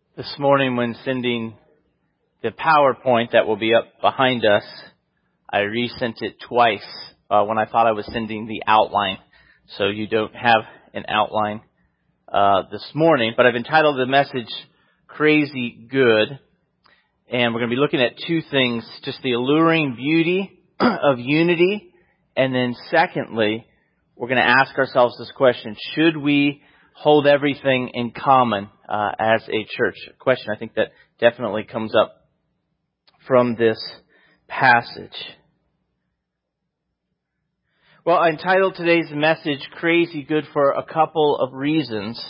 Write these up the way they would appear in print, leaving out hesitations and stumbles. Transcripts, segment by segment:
This morning when sending the PowerPoint that will be up behind us, I resent it twice when I thought I was sending the outline. So you don't have an outline this morning, but I've entitled the message Crazy Good. And we're going to be looking at two things, just the alluring beauty of unity. And then secondly, we're going to ask ourselves this question: should we hold everything in common as a church? A question I think that definitely comes up from this passage. Well, I entitled today's message Crazy Good for a couple of reasons.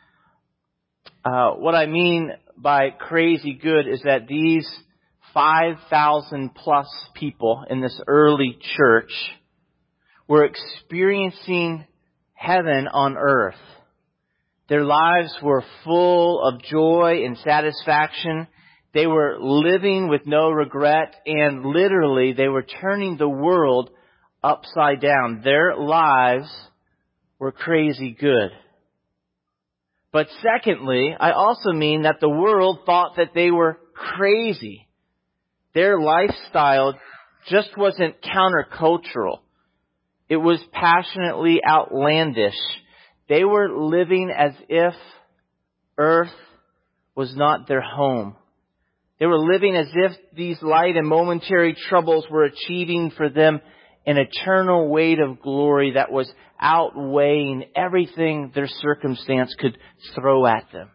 What I mean by crazy good is that these 5,000 plus people in this early church were experiencing heaven on earth. Their lives were full of joy and satisfaction. They were living with no regret, and literally they were turning the world upside down. Their lives were crazy good. But secondly, I also mean that the world thought that they were crazy. Their lifestyle just wasn't countercultural. It was passionately outlandish. They were living as if earth was not their home. They were living as if these light and momentary troubles were achieving for them an eternal weight of glory that was outweighing everything their circumstance could throw at them.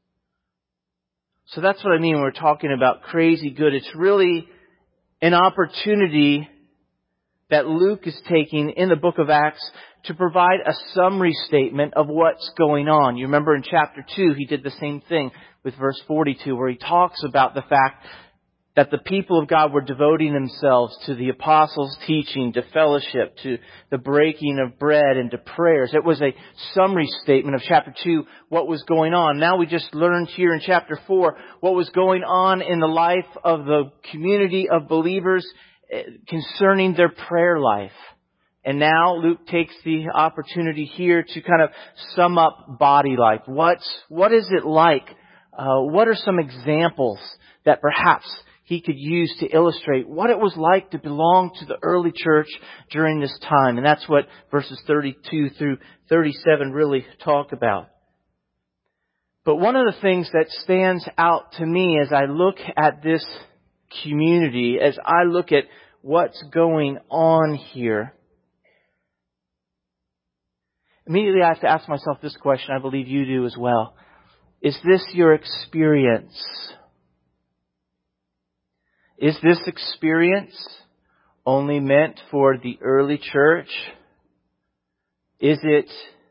So that's what I mean when we're talking about crazy good. It's really an opportunity that Luke is taking in the book of Acts to provide a summary statement of what's going on. You remember in chapter 2, he did the same thing with verse 42, where he talks about the fact that the people of God were devoting themselves to the apostles' teaching, to fellowship, to the breaking of bread, and to prayers. It was a summary statement of chapter 2, what was going on. Now we just learned here in chapter 4 what was going on in the life of the community of believers concerning their prayer life. And now Luke takes the opportunity here to kind of sum up body life. What is it like? What are some examples that perhaps he could use to illustrate what it was like to belong to the early church during this time? And that's what verses 32 through 37 really talk about. But one of the things that stands out to me as I look at this community, as I look at what's going on here, immediately I have to ask myself this question. I believe you do as well. Is this your experience? Is this experience only meant for the early church? Is it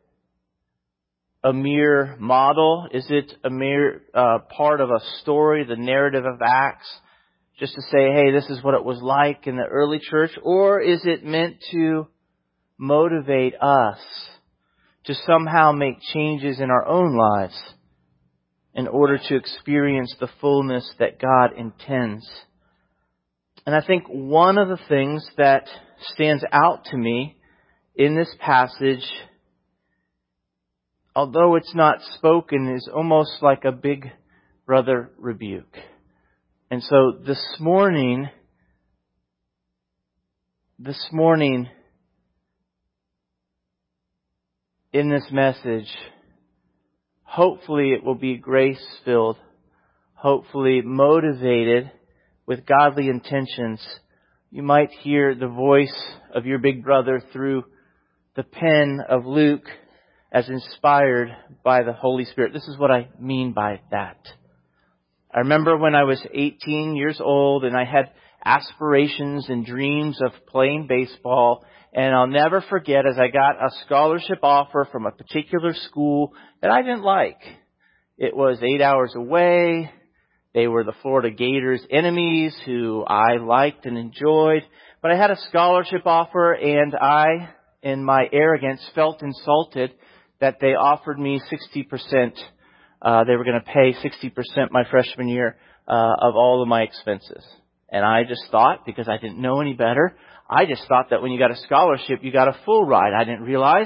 a mere model? Is it a mere part of a story, the narrative of Acts, just to say, hey, this is what it was like in the early church? Or is it meant to motivate us to somehow make changes in our own lives in order to experience the fullness that God intends? And I think one of the things that stands out to me in this passage, although it's not spoken, is almost like a big brother rebuke. And so this morning, in this message, hopefully it will be grace-filled, hopefully motivated with godly intentions. You might hear the voice of your big brother through the pen of Luke as inspired by the Holy Spirit. This is what I mean by that. I remember when I was 18 years old and I had aspirations and dreams of playing baseball. And I'll never forget as I got a scholarship offer from a particular school that I didn't like. It was 8 hours away. They were the Florida Gators' enemies who I liked and enjoyed. But I had a scholarship offer, and I, in my arrogance, felt insulted that they offered me 60%. They were going to pay 60% my freshman year of all of my expenses. And I just thought, because I didn't know any better, I just thought that when you got a scholarship, you got a full ride. I didn't realize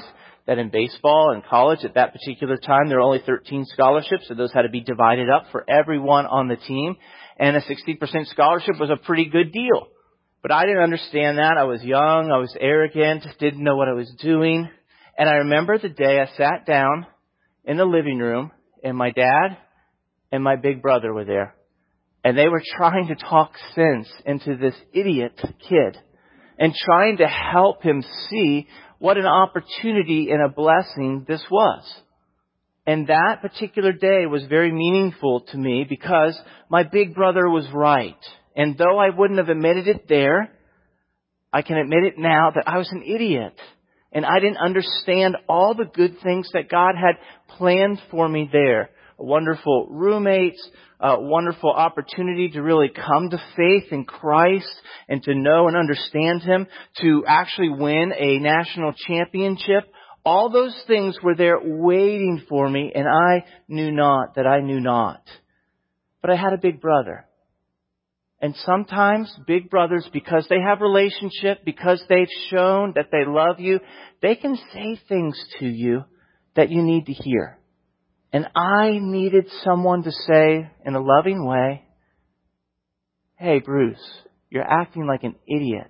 that in baseball and college at that particular time, there were only 13 scholarships, so those had to be divided up for everyone on the team. And a 60% scholarship was a pretty good deal. But I didn't understand that. I was young, I was arrogant, didn't know what I was doing. And I remember the day I sat down in the living room, and my dad and my big brother were there. And they were trying to talk sense into this idiot kid and trying to help him see what an opportunity and a blessing this was. And that particular day was very meaningful to me because my big brother was right. And though I wouldn't have admitted it there, I can admit it now that I was an idiot. And I didn't understand all the good things that God had planned for me there. Wonderful roommates, a wonderful opportunity to really come to faith in Christ and to know and understand Him, to actually win a national championship. All those things were there waiting for me, and I knew not that I knew not. But I had a big brother. And sometimes big brothers, because they have relationship, because they've shown that they love you, they can say things to you that you need to hear. And I needed someone to say in a loving way, "Hey, Bruce, you're acting like an idiot."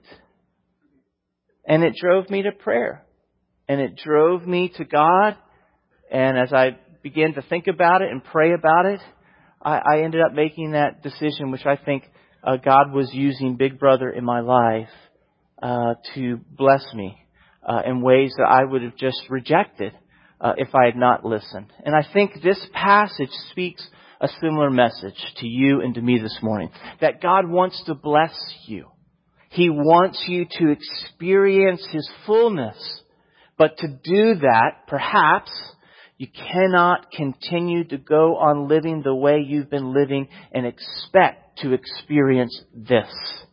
And it drove me to prayer. And it drove me to God. And as I began to think about it and pray about it, I ended up making that decision, which I think God was using Big Brother in my life to bless me in ways that I would have just rejected if I had not listened. And I think this passage speaks a similar message to you and to me this morning. That God wants to bless you. He wants you to experience His fullness. But to do that, perhaps, you cannot continue to go on living the way you've been living and expect to experience this.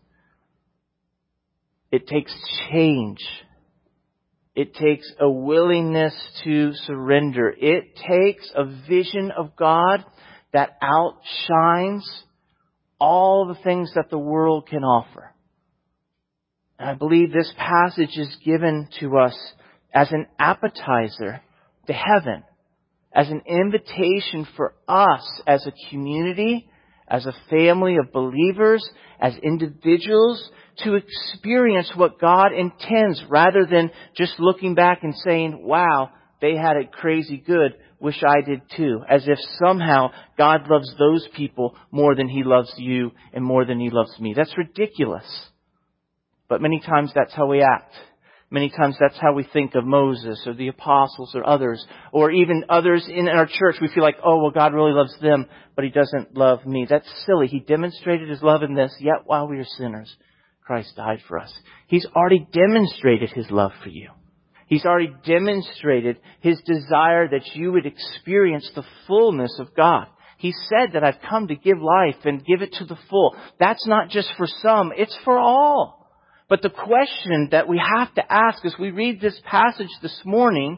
It takes change. It takes a willingness to surrender. It takes a vision of God that outshines all the things that the world can offer. And I believe this passage is given to us as an appetizer to heaven, as an invitation for us as a community, as a family of believers, as individuals, to experience what God intends rather than just looking back and saying, "Wow, they had it crazy good. Wish I did too." As if somehow God loves those people more than He loves you and more than He loves me. That's ridiculous. But many times that's how we act. Many times that's how we think of Moses or the apostles or others, or even others in our church. We feel like, "Oh, well, God really loves them, but He doesn't love me." That's silly. He demonstrated His love in this, yet while we were sinners, Christ died for us. He's already demonstrated His love for you. He's already demonstrated His desire that you would experience the fullness of God. He said that I've come to give life and give it to the full. That's not just for some, it's for all. But the question that we have to ask as we read this passage this morning,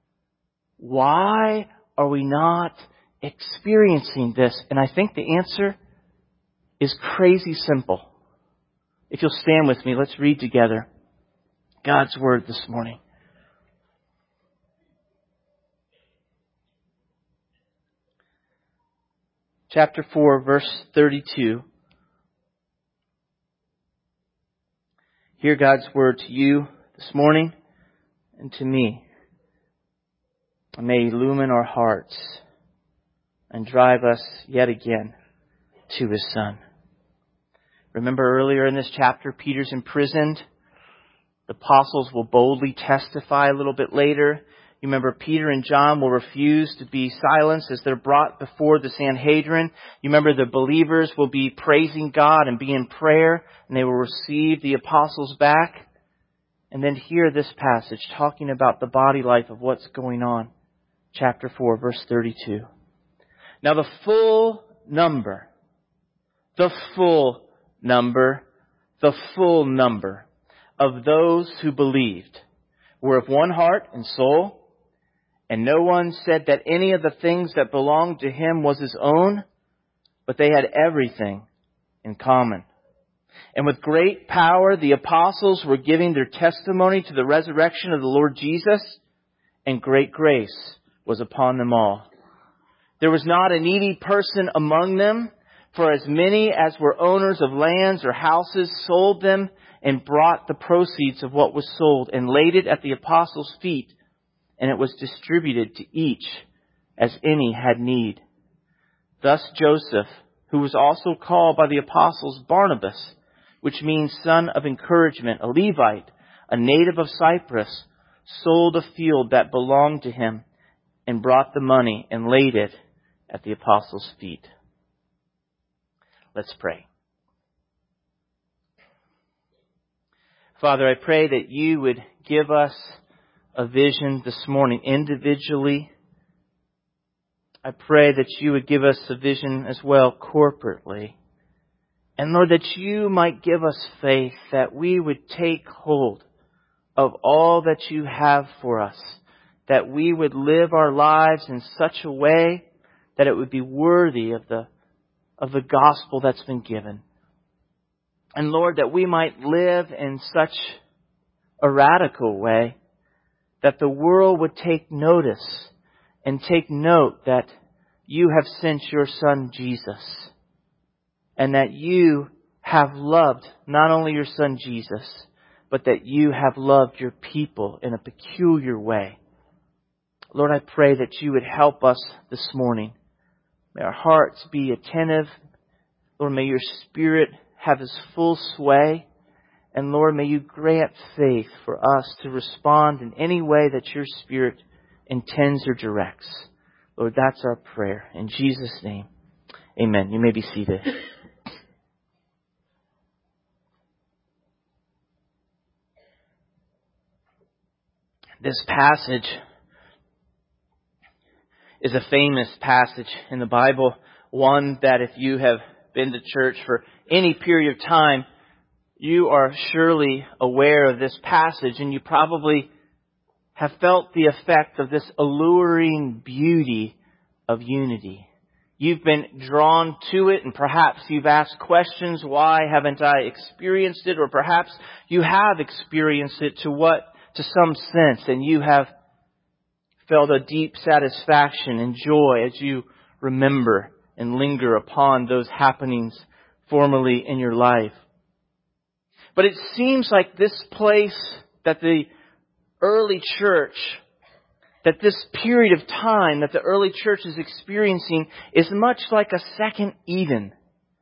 why are we not experiencing this? And I think the answer is crazy simple. If you'll stand with me, let's read together God's Word this morning. Chapter 4, verse 32. Hear God's Word to you this morning and to me. And may He illumine our hearts and drive us yet again to His Son. Remember earlier in this chapter, Peter's imprisoned. The apostles will boldly testify a little bit later. You remember Peter and John will refuse to be silenced as they're brought before the Sanhedrin. You remember the believers will be praising God and be in prayer, and they will receive the apostles back. And then hear this passage talking about the body life of what's going on. Chapter 4, verse 32. Now the full number of those who believed were of one heart and soul. And no one said that any of the things that belonged to him was his own, but they had everything in common. And with great power, the apostles were giving their testimony to the resurrection of the Lord Jesus, and great grace was upon them all. There was not a needy person among them, for as many as were owners of lands or houses sold them and brought the proceeds of what was sold and laid it at the apostles' feet, and it was distributed to each as any had need. Thus Joseph, who was also called by the apostles Barnabas, which means son of encouragement, a Levite, a native of Cyprus, sold a field that belonged to him and brought the money and laid it at the apostles' feet. Let's pray. Father, I pray that you would give us a vision this morning individually. I pray that you would give us a vision as well corporately. And Lord, that you might give us faith that we would take hold of all that you have for us, that we would live our lives in such a way that it would be worthy of the gospel that's been given. And Lord, that we might live in such a radical way that the world would take notice and take note that you have sent your Son Jesus, and that you have loved not only your Son Jesus, but that you have loved your people in a peculiar way. Lord, I pray that you would help us this morning. May our hearts be attentive. Lord, may your Spirit have His full sway. And Lord, may you grant faith for us to respond in any way that your Spirit intends or directs. Lord, that's our prayer. In Jesus' name, amen. You may be seated. This passage is a famous passage in the Bible, one that if you have been to church for any period of time, you are surely aware of this passage, and you probably have felt the effect of this alluring beauty of unity. You've been drawn to it, and perhaps you've asked questions, why haven't I experienced it? Or perhaps you have experienced it to some sense, and you have felt a deep satisfaction and joy as you remember and linger upon those happenings formerly in your life. But it seems like this place that the early church, that this period of time that the early church is experiencing is much like a second Eden.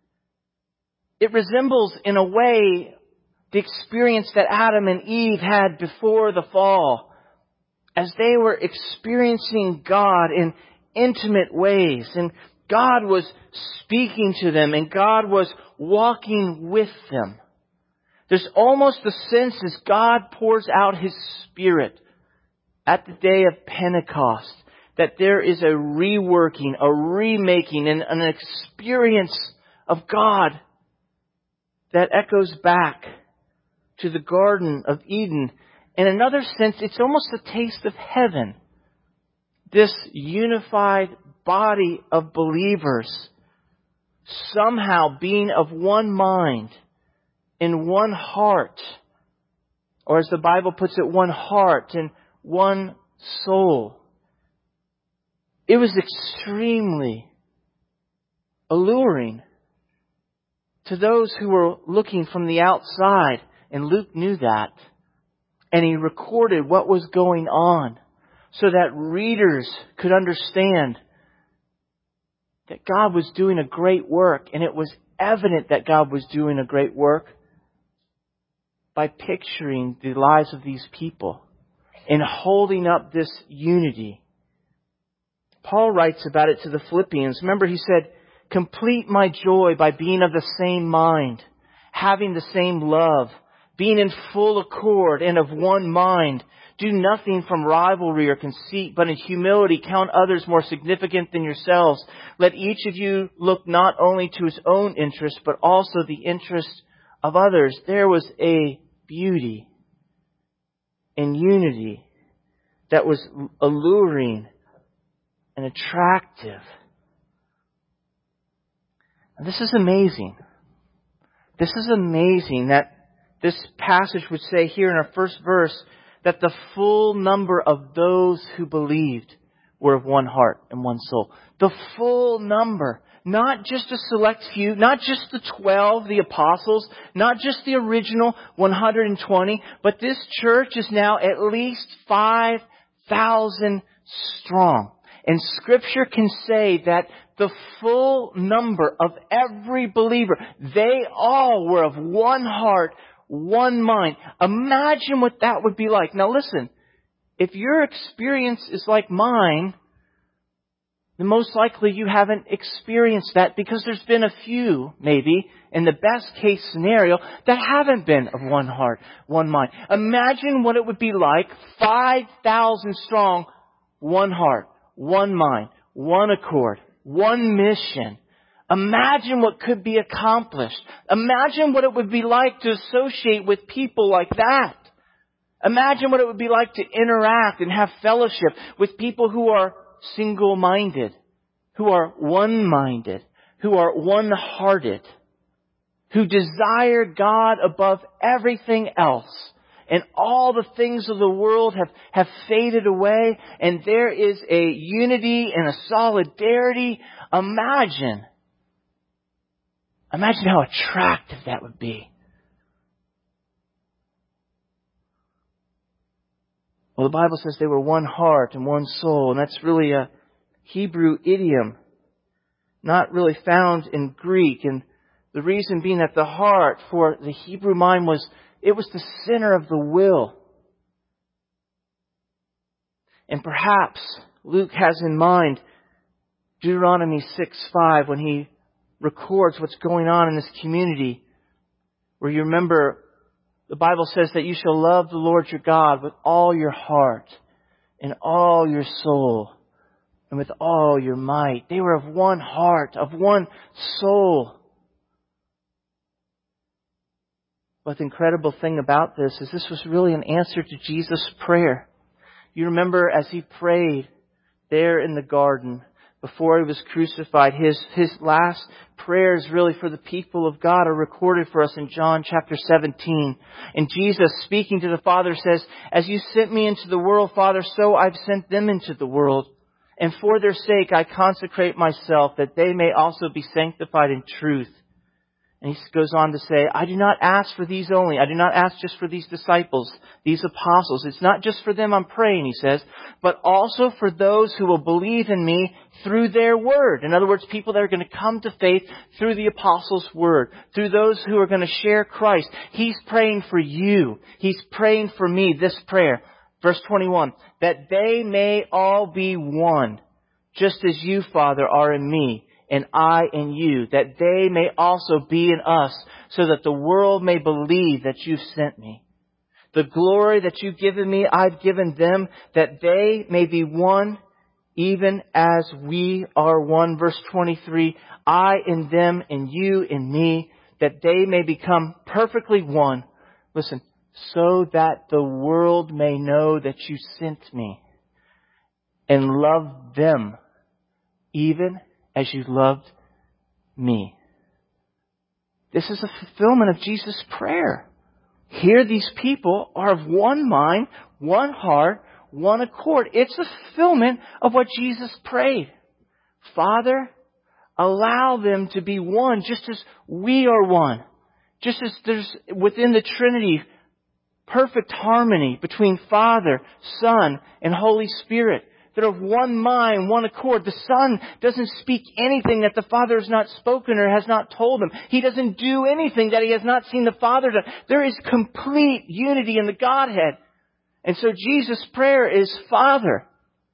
It resembles in a way the experience that Adam and Eve had before the fall, as they were experiencing God in intimate ways, and God was speaking to them, and God was walking with them. There's almost a sense as God pours out His Spirit at the day of Pentecost, that there is a reworking, a remaking, and an experience of God that echoes back to the Garden of Eden. In another sense, it's almost a taste of heaven. This unified body of believers somehow being of one mind, in one heart, or as the Bible puts it, one heart and one soul. It was extremely alluring to those who were looking from the outside, and Luke knew that. And he recorded what was going on so that readers could understand that God was doing a great work. And it was evident that God was doing a great work by picturing the lives of these people and holding up this unity. Paul writes about it to the Philippians. Remember, he said, "Complete my joy by being of the same mind, having the same love, being in full accord and of one mind. Do nothing from rivalry or conceit, but in humility count others more significant than yourselves. Let each of you look not only to his own interest, but also the interest of others." There was a beauty and unity that was alluring and attractive. And this is amazing. This is amazing that this passage would say here in our first verse that the full number of those who believed were of one heart and one soul. The full number. Not just a select few, not just the 12, the apostles, not just the original 120, but this church is now at least 5,000 strong. And Scripture can say that the full number of every believer, they all were of one heart, one mind. Imagine what that would be like. Now listen, if your experience is like mine, then most likely you haven't experienced that, because there's been a few, maybe, in the best case scenario, that haven't been of one heart, one mind. Imagine what it would be like, 5,000 strong, one heart, one mind, one accord, one mission. Imagine what could be accomplished. Imagine what it would be like to associate with people like that. Imagine what it would be like to interact and have fellowship with people who are single-minded, who are one-minded, who are one-hearted, who desire God above everything else. And all the things of the world have faded away, and there is a unity and a solidarity. Imagine how attractive that would be. Well, the Bible says they were one heart and one soul, and that's really a Hebrew idiom, not really found in Greek. And the reason being that the heart for the Hebrew mind was the center of the will. And perhaps Luke has in mind Deuteronomy 6:5 when he records what's going on in this community, where you remember the Bible says that you shall love the Lord your God with all your heart and all your soul and with all your might. They were of one heart, of one soul. But the incredible thing about this is this was really an answer to Jesus' prayer. You remember as he prayed there in the garden before he was crucified, his last prayers really for the people of God are recorded for us in John chapter 17. And Jesus, speaking to the Father, says, "As you sent me into the world, Father, so I've sent them into the world. And for their sake I consecrate myself, that they may also be sanctified in truth." And he goes on to say, "I do not ask for these only. I do not ask just for these disciples, these apostles. It's not just for them I'm praying," he says, "but also for those who will believe in me through their word." In other words, people that are going to come to faith through the apostles' word, through those who are going to share Christ. He's praying for you. He's praying for me, this prayer. Verse 21, "that they may all be one, just as you, Father, are in me, and I in you, that they may also be in us, so that the world may believe that you've sent me. The glory that you've given me, I've given them, that they may be one, even as we are one." Verse 23, "I in them and you in me, that they may become perfectly one." Listen, "so that the world may know that you sent me and love them, even as you loved me." This is a fulfillment of Jesus' prayer. Here these people are of one mind, one heart, one accord. It's a fulfillment of what Jesus prayed. Father, allow them to be one just as we are one. Just as there's within the Trinity perfect harmony between Father, Son, and Holy Spirit. They're of one mind, one accord. The Son doesn't speak anything that the Father has not spoken or has not told him. He doesn't do anything that he has not seen the Father do. There is complete unity in the Godhead. And so Jesus' prayer is, "Father,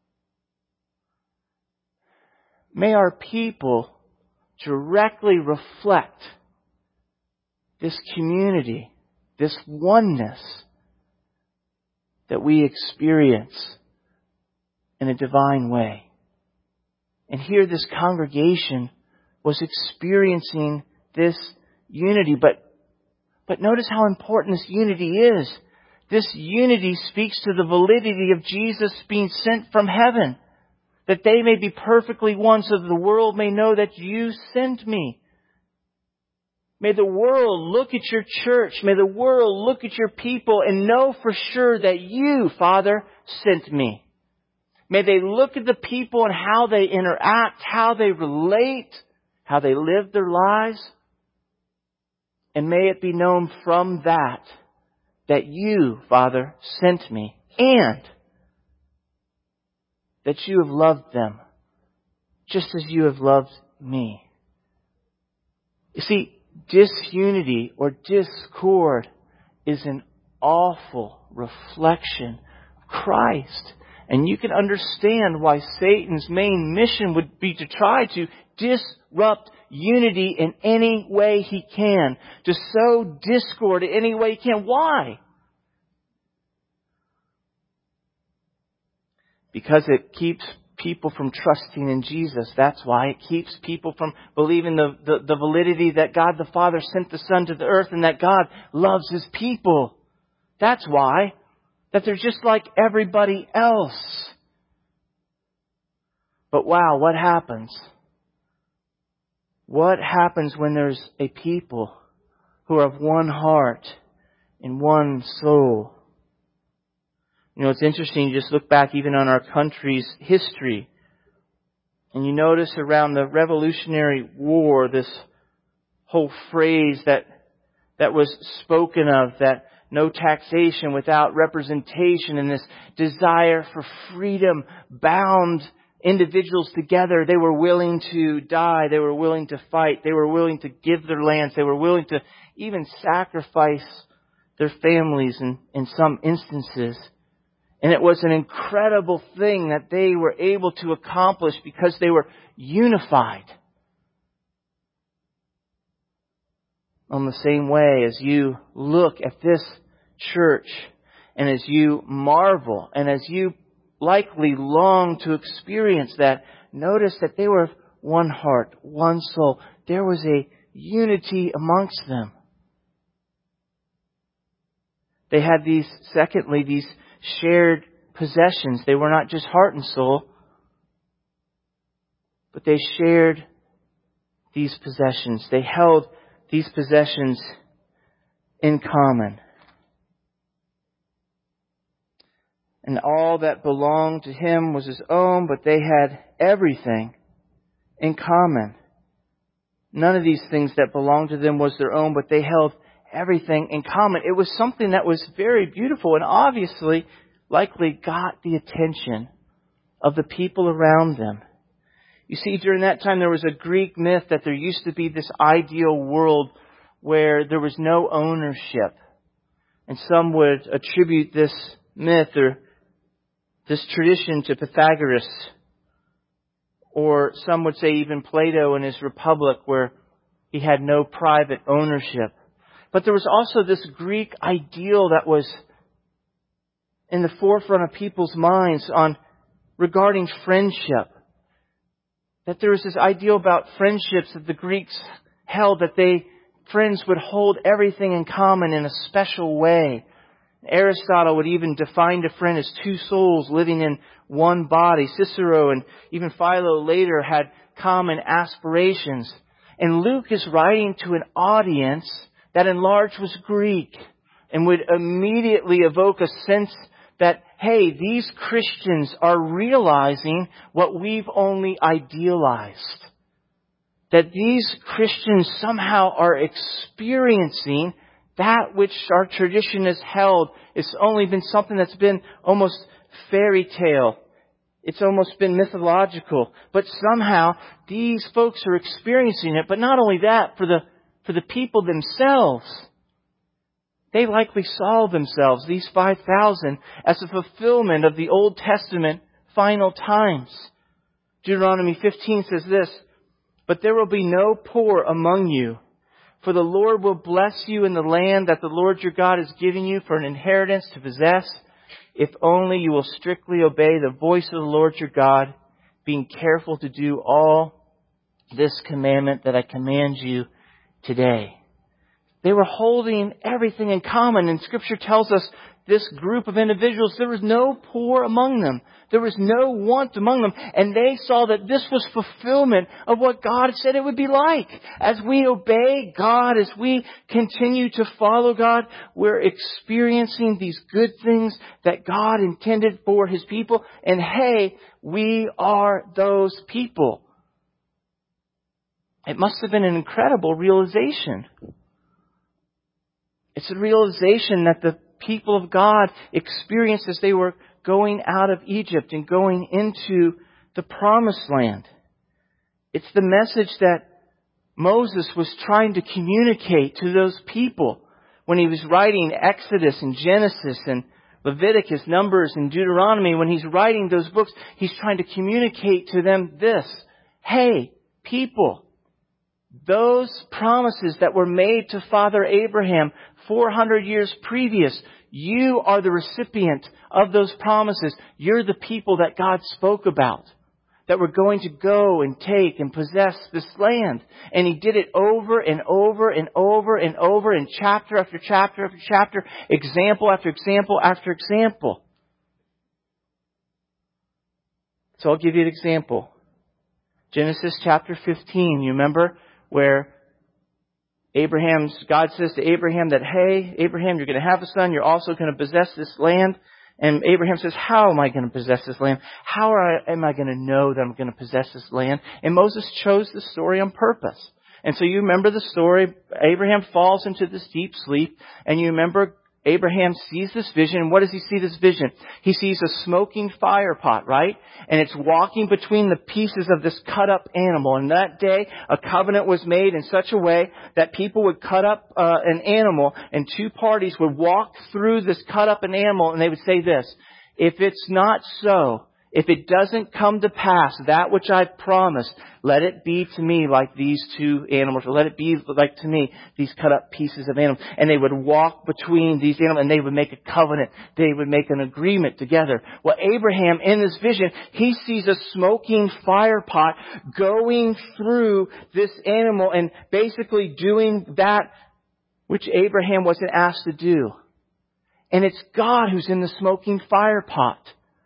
may our people directly reflect this community, this oneness that we experience in a divine way." And here this congregation was experiencing this unity. But notice how important this unity is. This unity speaks to the validity of Jesus being sent from heaven, that they may be perfectly one, so that the world may know that you sent me. May the world look at your church. May the world look at your people and know for sure that you, Father, sent me. May they look at the people and how they interact, how they relate, how they live their lives. And may it be known from that you, Father, sent me and that you have loved them just as you have loved me. You see, disunity or discord is an awful reflection of Christ. And you can understand why Satan's main mission would be to try to disrupt unity in any way he can, to sow discord in any way he can. Why? Because it keeps people from trusting in Jesus. That's why. It keeps people from believing the validity that God the Father sent the Son to the earth and that God loves His people. That's why. That they're just like everybody else. But wow, what happens? What happens when there's a people who are of one heart and one soul? You know, it's interesting, you just look back even on our country's history, and you notice around the Revolutionary War, this whole phrase that was spoken of, that no taxation without representation, and this desire for freedom bound individuals together. They were willing to die. They were willing to fight. They were willing to give their lands. They were willing to even sacrifice their families in some instances. And it was an incredible thing that they were able to accomplish because they were unified. On the same way, as you look at this church and as you marvel and as you likely long to experience that, notice that they were one heart, one soul. There was a unity amongst them. They had these shared possessions. They were not just heart and soul, but they shared these possessions. They held these possessions in common. And all that belonged to him was his own, but they had everything in common. None of these things that belonged to them was their own, but they held everything in common. It was something that was very beautiful and obviously likely got the attention of the people around them. You see, during that time there was a Greek myth that there used to be this ideal world where there was no ownership. And some would attribute this myth or this tradition to Pythagoras. Or some would say even Plato in his Republic, where he had no private ownership. But there was also this Greek ideal that was in the forefront of people's minds regarding friendship. That there was this ideal about friendships that the Greeks held, that friends would hold everything in common in a special way. Aristotle would even define a friend as two souls living in one body. Cicero and even Philo later had common aspirations. And Luke is writing to an audience that in large was Greek and would immediately evoke a sense that, hey, these Christians are realizing what we've only idealized. That these Christians somehow are experiencing that which our tradition has held. It's only been something that's been almost fairy tale. It's almost been mythological. But somehow these folks are experiencing it. But not only that, for the people themselves. They likely saw themselves, these 5,000, as a fulfillment of the Old Testament final times. Deuteronomy 15 says this, "But there will be no poor among you, for the Lord will bless you in the land that the Lord your God is giving you for an inheritance to possess, if only you will strictly obey the voice of the Lord your God, being careful to do all this commandment that I command you today." They were holding everything in common, and Scripture tells us this group of individuals, there was no poor among them. There was no want among them. And they saw that this was fulfillment of what God said it would be like. As we obey God, as we continue to follow God, we're experiencing these good things that God intended for His people. And hey, we are those people. It must have been an incredible realization. It's a realization that the people of God experienced as they were going out of Egypt and going into the Promised Land. It's the message that Moses was trying to communicate to those people when he was writing Exodus and Genesis and Leviticus, Numbers and Deuteronomy. When he's writing those books, he's trying to communicate to them this: hey, people, those promises that were made to Father Abraham 400 years previous, you are the recipient of those promises. You're the people that God spoke about, that were going to go and take and possess this land. And He did it over and over and over and over in chapter after chapter after chapter, example after example after example. So I'll give you an example. Genesis chapter 15, you remember where God says to Abraham that, hey, Abraham, you're going to have a son. You're also going to possess this land. And Abraham says, how am I going to possess this land? How am I going to know that I'm going to possess this land? And Moses chose the story on purpose. And so you remember the story. Abraham falls into this deep sleep. And you remember Abraham sees this vision. And what does he see this vision? He sees a smoking fire pot, right? And it's walking between the pieces of this cut up animal. And that day, a covenant was made in such a way that people would cut up an animal, and two parties would walk through this cut up an animal, and they would say this: if it's not so, if it doesn't come to pass, that which I've promised, let it be to me like these two animals, or let it be like to me these cut up pieces of animals. And they would walk between these animals, and they would make a covenant. They would make an agreement together. Well, Abraham, in this vision, he sees a smoking fire pot going through this animal and basically doing that which Abraham wasn't asked to do. And it's God who's in the smoking fire pot.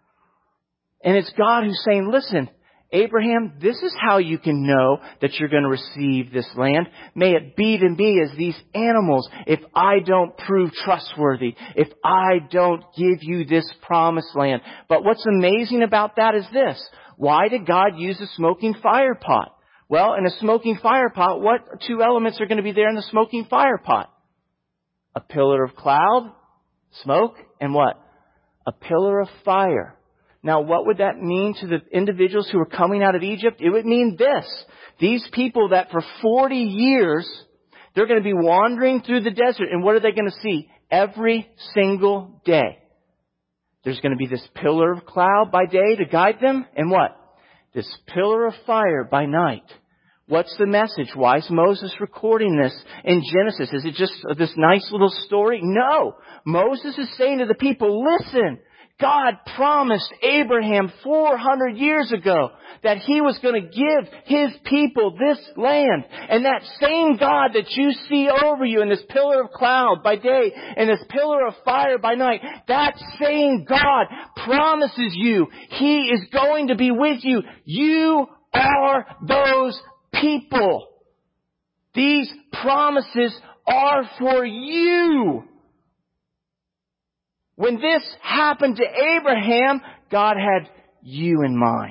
And it's God who's saying, listen, Abraham, this is how you can know that you're going to receive this land. May it be to me as these animals if I don't prove trustworthy, if I don't give you this promised land. But what's amazing about that is this: why did God use a smoking fire pot? Well, in a smoking fire pot, what two elements are going to be there in the smoking fire pot? A pillar of cloud, smoke, and what? A pillar of fire. Now, what would that mean to the individuals who were coming out of Egypt? It would mean this: these people that for 40 years, they're going to be wandering through the desert. And what are they going to see? Every single day, there's going to be this pillar of cloud by day to guide them. And what? This pillar of fire by night. What's the message? Why is Moses recording this in Genesis? Is it just this nice little story? No. Moses is saying to the people, listen, God promised Abraham 400 years ago that He was going to give His people this land. And that same God that you see over you in this pillar of cloud by day and this pillar of fire by night, that same God promises you He is going to be with you. You are those people. These promises are for you. When this happened to Abraham, God had you in mind.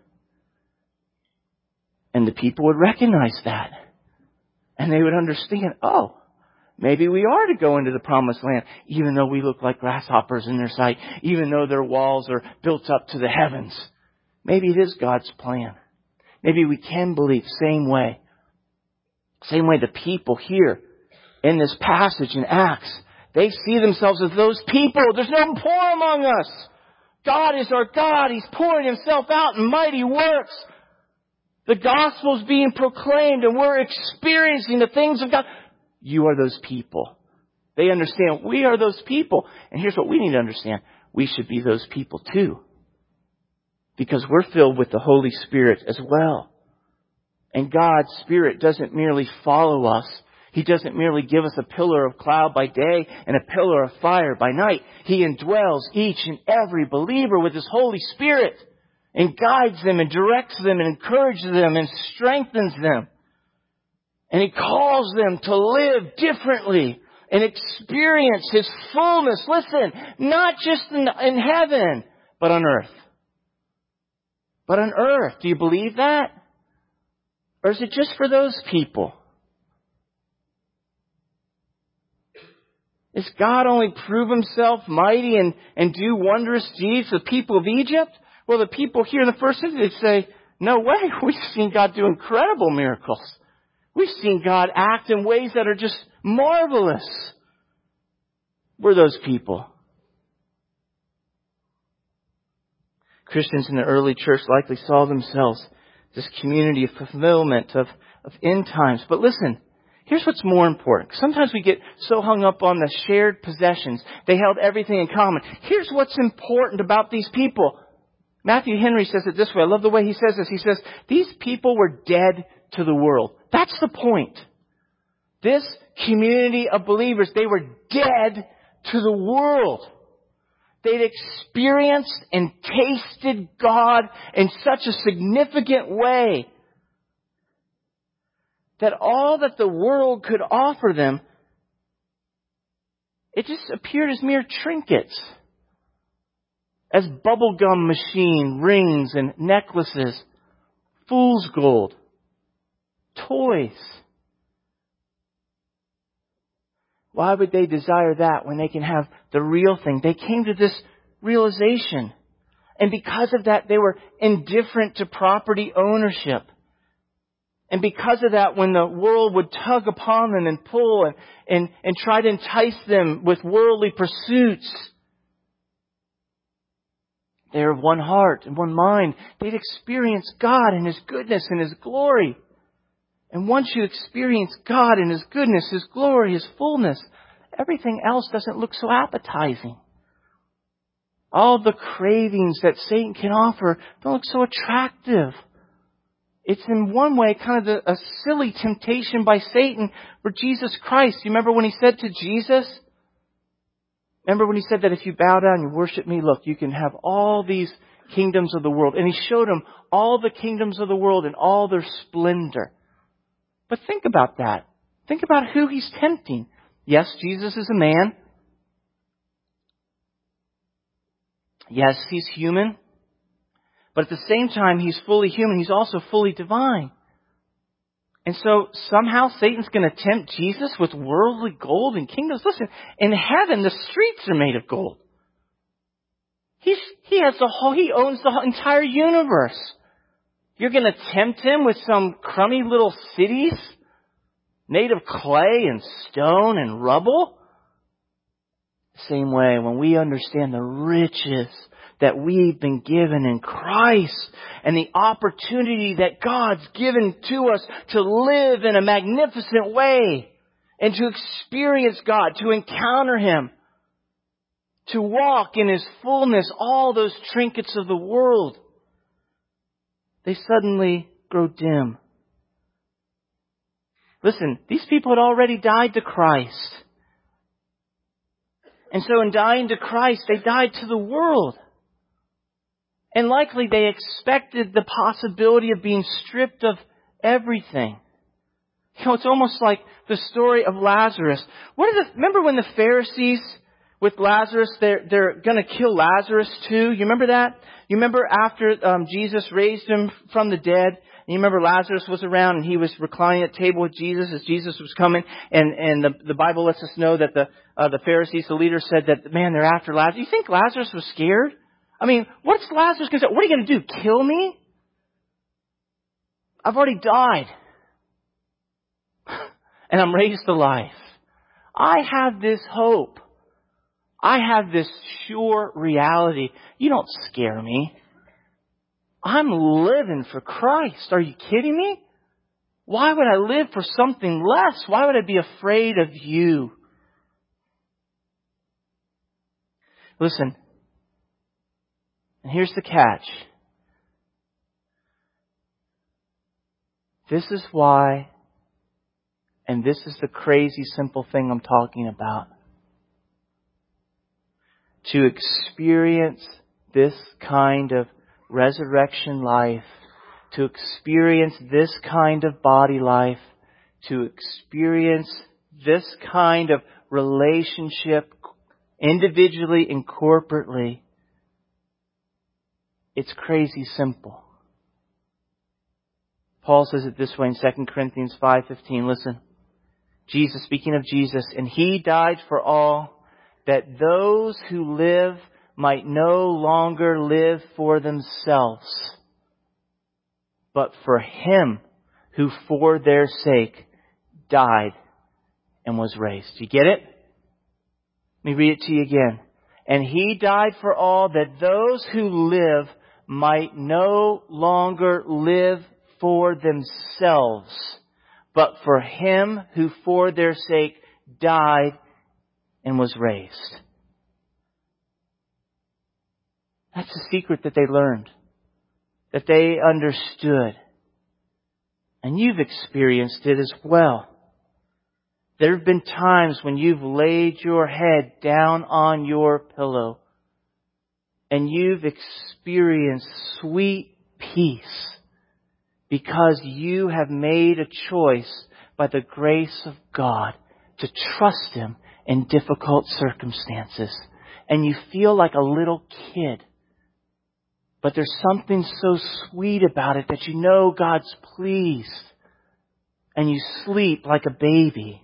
And the people would recognize that. And they would understand, oh, maybe we are to go into the promised land, even though we look like grasshoppers in their sight, even though their walls are built up to the heavens. Maybe it is God's plan. Maybe we can believe same way. Same way the people here in this passage in Acts, they see themselves as those people. There's no poor among us. God is our God. He's pouring Himself out in mighty works. The gospel's being proclaimed and we're experiencing the things of God. You are those people. They understand we are those people. And here's what we need to understand. We should be those people too. Because we're filled with the Holy Spirit as well. And God's Spirit doesn't merely follow us. He doesn't merely give us a pillar of cloud by day and a pillar of fire by night. He indwells each and every believer with His Holy Spirit and guides them and directs them and encourages them and strengthens them. And He calls them to live differently and experience His fullness. Listen, not just in heaven, but on earth. But on earth. Do you believe that? Or is it just for those people? Does God only prove Himself mighty and do wondrous deeds to the people of Egypt? Well, the people here in the first century say, no way. We've seen God do incredible miracles. We've seen God act in ways that are just marvelous. We're those people. Christians in the early church likely saw themselves this community of fulfillment of end times. But listen, here's what's more important. Sometimes we get so hung up on the shared possessions. They held everything in common. Here's what's important about these people. Matthew Henry says it this way. I love the way he says this. He says, these people were dead to the world. That's the point. This community of believers, they were dead to the world. They'd experienced and tasted God in such a significant way that all that the world could offer them, it just appeared as mere trinkets. As bubblegum machine, rings and necklaces, fool's gold, toys. Why would they desire that when they can have the real thing? They came to this realization. And because of that, they were indifferent to property ownership. And because of that, when the world would tug upon them and pull and try to entice them with worldly pursuits, they're of one heart and one mind. They'd experience God and His goodness and His glory. And once you experience God and His goodness, His glory, His fullness, everything else doesn't look so appetizing. All the cravings that Satan can offer don't look so attractive. It's in one way kind of a silly temptation by Satan for Jesus Christ. You remember when He said to Jesus, remember when He said that if you bow down and worship me, look, you can have all these kingdoms of the world. And He showed him all the kingdoms of the world in all their splendor. But think about that. Think about who He's tempting. Yes, Jesus is a man. Yes, He's human. But at the same time, He's fully human. He's also fully divine. And so somehow Satan's going to tempt Jesus with worldly gold and kingdoms. Listen, in heaven, the streets are made of gold. He owns the entire universe. You're going to tempt Him with some crummy little cities made of clay and stone and rubble? Same way, when we understand the riches that we've been given in Christ and the opportunity that God's given to us to live in a magnificent way and to experience God, to encounter Him, to walk in His fullness, all those trinkets of the world, they suddenly grow dim. Listen, these people had already died to Christ. And so in dying to Christ, they died to the world. And likely they expected the possibility of being stripped of everything. You know, it's almost like the story of Lazarus. Remember when the Pharisees with Lazarus, they're going to kill Lazarus too? You remember that? You remember after Jesus raised him from the dead? And you remember Lazarus was around and he was reclining at table with Jesus as Jesus was coming. And the Bible lets us know that the Pharisees, the leaders, said that, man, they're after Lazarus. You think Lazarus was scared? I mean, what's Lazarus going to say? What are you going to do? Kill me? I've already died. And I'm raised to life. I have this hope. I have this sure reality. You don't scare me. I'm living for Christ. Are you kidding me? Why would I live for something less? Why would I be afraid of you? Listen. And here's the catch. This is why And this is the crazy simple thing I'm talking about. To experience this kind of resurrection life, to experience this kind of body life, to experience this kind of relationship individually and corporately, it's crazy simple. Paul says it this way in 2 Corinthians 5:15. Listen. Jesus, speaking of Jesus, and He died for all, that those who live might no longer live for themselves, but for Him who for their sake died and was raised. You get it? Let me read it to you again. And He died for all, that those who live might no longer live for themselves, but for Him who for their sake died and was raised. That's the secret that they learned, that they understood. And you've experienced it as well. There have been times when you've laid your head down on your pillow and you've experienced sweet peace because you have made a choice by the grace of God to trust Him in difficult circumstances. And you feel like a little kid. But there's something so sweet about it that you know God's pleased. And you sleep like a baby.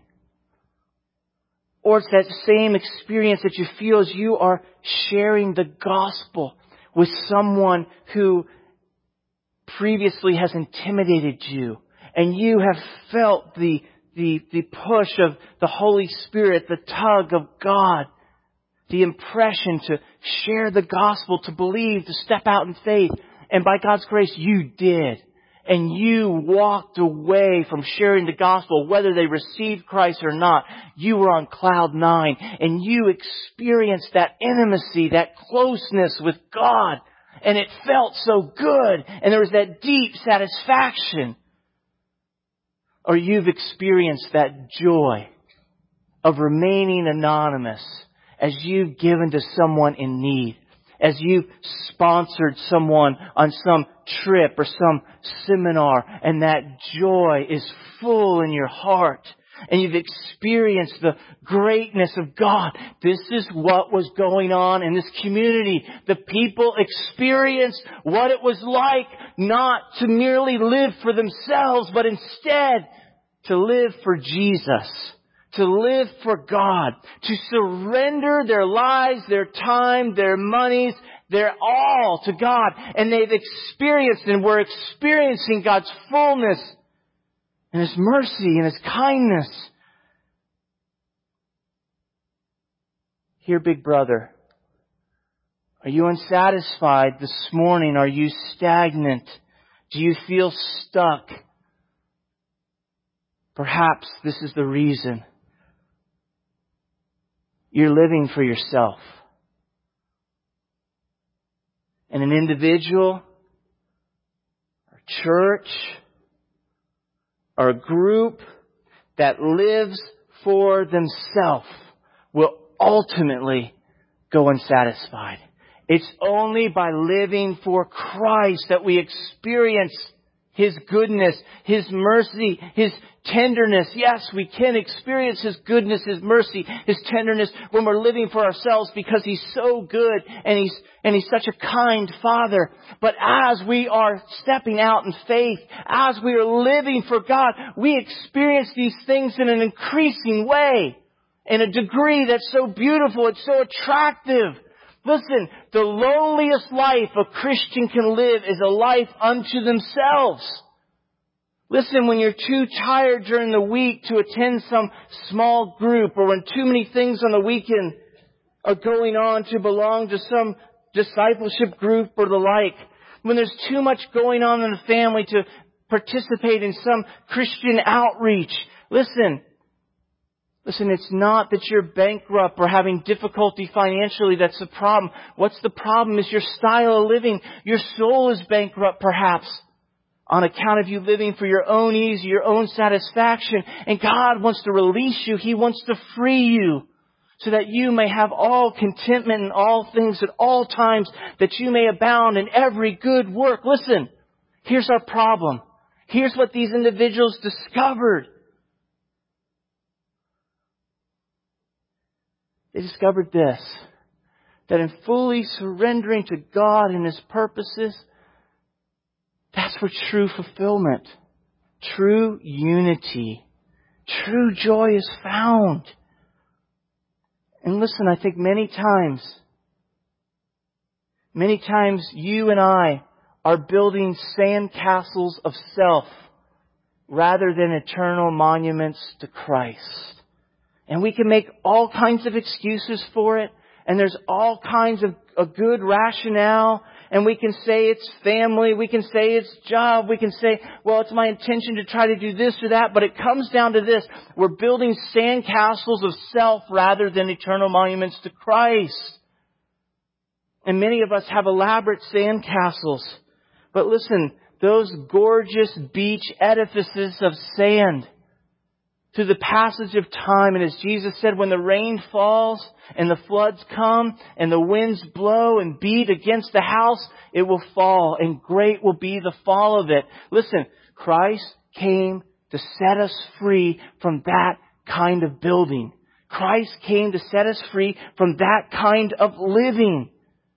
Or it's that same experience that you feel as you are sharing the gospel with someone who previously has intimidated you. And you have felt the push of the Holy Spirit, the tug of God, the impression to share the gospel, to believe, to step out in faith. And by God's grace, you did. And you walked away from sharing the gospel, whether they received Christ or not. You were on cloud 9 and you experienced that intimacy, that closeness with God. And it felt so good. And there was that deep satisfaction. Or you've experienced that joy of remaining anonymous as you've given to someone in need, as you've sponsored someone on some trip or some seminar, and that joy is full in your heart, and you've experienced the greatness of God. This is what was going on in this community. The people experienced what it was like not to merely live for themselves, but instead to live for Jesus. To live for God, to surrender their lives, their time, their monies, their all to God. And they've experienced and we're experiencing God's fullness and His mercy and His kindness. Here, big brother, are you unsatisfied this morning? Are you stagnant? Do you feel stuck? Perhaps this is the reason. You're living for yourself. And an individual, or a church, or a group that lives for themselves will ultimately go unsatisfied. It's only by living for Christ that we experience His goodness, His mercy, His tenderness. Yes, we can experience His goodness, His mercy, His tenderness when we're living for ourselves because He's so good and He's such a kind Father. But as we are stepping out in faith, as we are living for God, we experience these things in an increasing way, in a degree that's so beautiful, it's so attractive. Listen, the loneliest life a Christian can live is a life unto themselves. Listen, when you're too tired during the week to attend some small group, or when too many things on the weekend are going on to belong to some discipleship group or the like, when there's too much going on in the family to participate in some Christian outreach, listen, it's not that you're bankrupt or having difficulty financially that's the problem. What's the problem is your style of living. Your soul is bankrupt perhaps. on account of you living for your own ease, your own satisfaction. And God wants to release you. He wants to free you so that you may have all contentment in all things at all times, that you may abound in every good work. Listen, here's our problem. Here's what these individuals discovered. They discovered this, that in fully surrendering to God and His purposes, that's where true fulfillment, true unity, true joy is found. And listen, I think many times you and I are building sandcastles of self rather than eternal monuments to Christ. And we can make all kinds of excuses for it. And there's all kinds of a good rationale. And we can say it's family. We can say it's job. We can say, well, it's my intention to try to do this or that. But it comes down to this. We're building sandcastles of self rather than eternal monuments to Christ. And many of us have elaborate sandcastles. But listen, those gorgeous beach edifices of sand, through the passage of time, and as Jesus said, when the rain falls and the floods come and the winds blow and beat against the house, it will fall, and great will be the fall of it. Listen, Christ came to set us free from that kind of building. Christ came to set us free from that kind of living.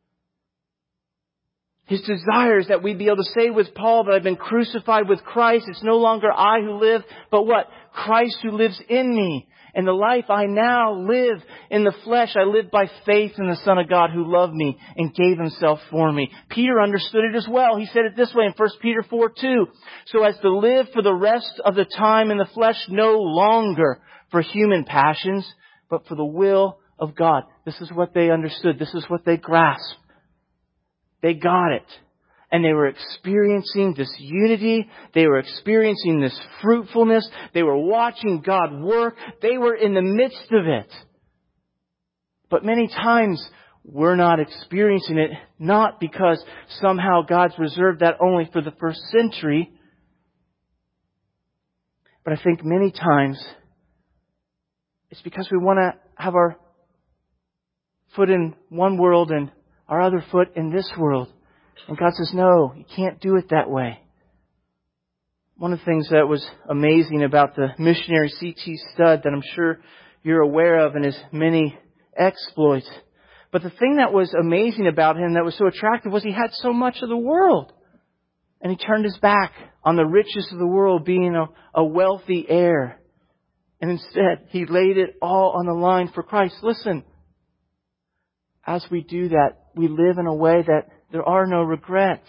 His desire is that we be able to say with Paul, but I've been crucified with Christ. It's no longer I who live, but what? Christ who lives in me. And the life I now live in the flesh, I live by faith in the Son of God who loved me and gave Himself for me. Peter understood it as well. He said it this way in 1 Peter 4:2. So as to live for the rest of the time in the flesh, no longer for human passions, but for the will of God. This is what they understood. This is what they grasped. They got it. And they were experiencing this unity. They were experiencing this fruitfulness. They were watching God work. They were in the midst of it. But many times we're not experiencing it, not because somehow God's reserved that only for the first century. But I think many times it's because we want to have our foot in one world and our other foot in this world. And God says, no, you can't do it that way. One of the things that was amazing about the missionary C.T. Studd that I'm sure you're aware of and his many exploits. But the thing that was amazing about him that was so attractive was he had so much of the world. And he turned his back on the riches of the world, being a wealthy heir. And instead, he laid it all on the line for Christ. Listen, as we do that, we live in a way that there are no regrets.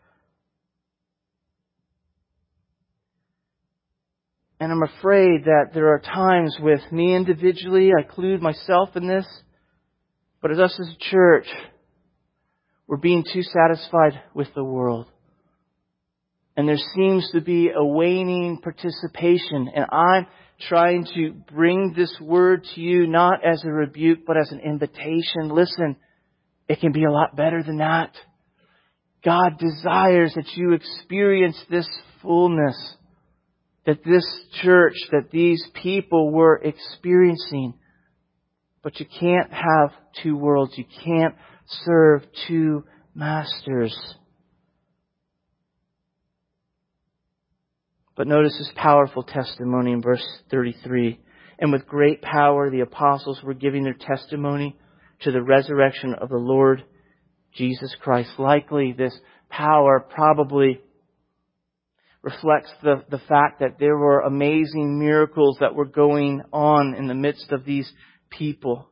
And I'm afraid that there are times with me individually, I include myself in this, but as us as a church, we're being too satisfied with the world. And there seems to be a waning participation. And I'm trying to bring this word to you not as a rebuke, but as an invitation. Listen, it can be a lot better than that. God desires that you experience this fullness that this church, that these people were experiencing. But you can't have two worlds. You can't serve two masters. But notice this powerful testimony in verse 33. And with great power the apostles were giving their testimony to the resurrection of the Lord Jesus Christ. Likely this power probably reflects the fact that there were amazing miracles that were going on in the midst of these people.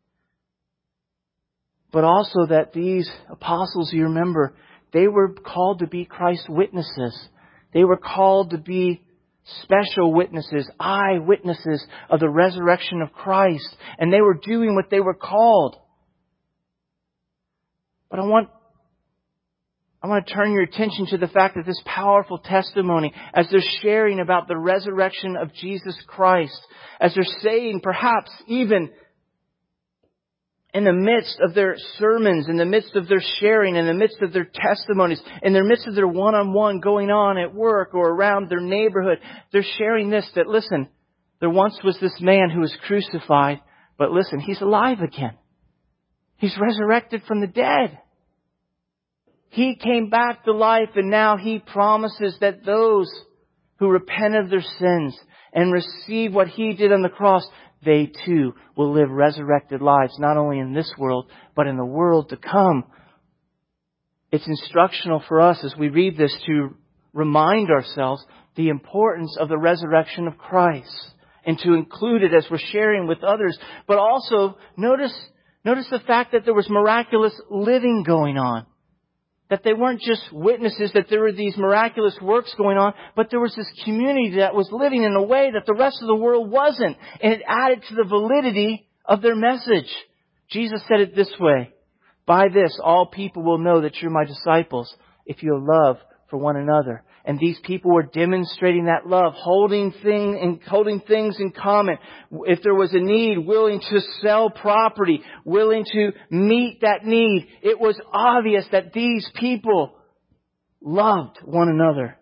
But also that these apostles, you remember, they were called to be Christ's witnesses. They were called to be special witnesses, eyewitnesses of the resurrection of Christ. And they were doing what they were called. But I want to turn your attention to the fact that this powerful testimony, as they're sharing about the resurrection of Jesus Christ, as they're saying perhaps even in the midst of their sermons, in the midst of their sharing, in the midst of their testimonies, in the midst of their one-on-one going on at work or around their neighborhood, they're sharing this, that listen, there once was this man who was crucified, but listen, he's alive again. He's resurrected from the dead. He came back to life, and now He promises that those who repent of their sins and receive what He did on the cross, they too will live resurrected lives, not only in this world, but in the world to come. It's instructional for us as we read this to remind ourselves the importance of the resurrection of Christ and to include it as we're sharing with others. But also, notice the fact that there was miraculous living going on. That they weren't just witnesses, that there were these miraculous works going on, but there was this community that was living in a way that the rest of the world wasn't. And it added to the validity of their message. Jesus said it this way, "By this all people will know that you're my disciples, if you have love for one another." And these people were demonstrating that love, holding things in common. If there was a need, willing to sell property, willing to meet that need. It was obvious that these people loved one another.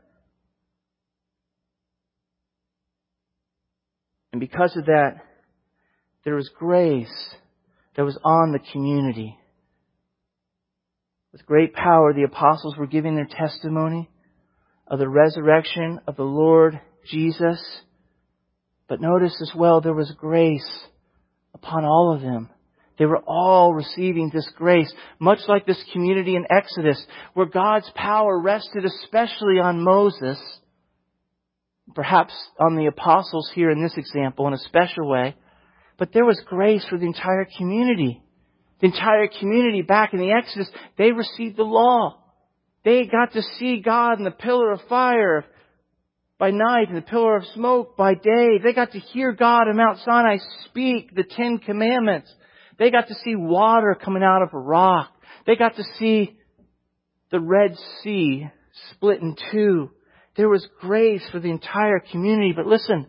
And because of that, there was grace that was on the community. With great power, the apostles were giving their testimony of the resurrection of the Lord Jesus. But notice as well, there was grace upon all of them. They were all receiving this grace, much like this community in Exodus, where God's power rested especially on Moses, perhaps on the apostles here in this example in a special way. But there was grace for the entire community. The entire community back in the Exodus, they received the law. They got to see God in the pillar of fire by night and the pillar of smoke by day. They got to hear God on Mount Sinai speak the 10 Commandments. They got to see water coming out of a rock. They got to see the Red Sea split in two. There was grace for the entire community. But listen,